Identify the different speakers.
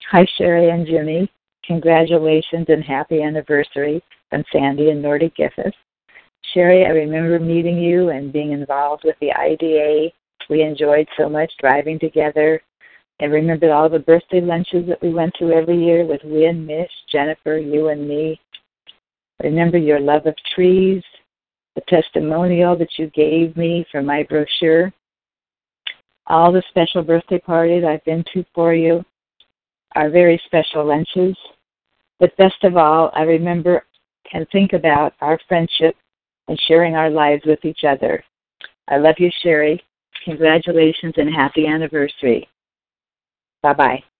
Speaker 1: Hi, Sherry and Jimmy. Congratulations and happy anniversary from Sandy and Nordic Griffiths. Sherry, I remember meeting you and being involved with the IDA. We enjoyed so much driving together. I remembered all the birthday lunches that we went to every year with Wynn, Mish, Jennifer, you, and me. I remember your love of trees, the testimonial that you gave me for my brochure, all the special birthday parties I've been to for you, our very special lunches. But best of all, I remember and think about our friendship and sharing our lives with each other. I love you, Sherry. Congratulations and happy anniversary. Bye-bye.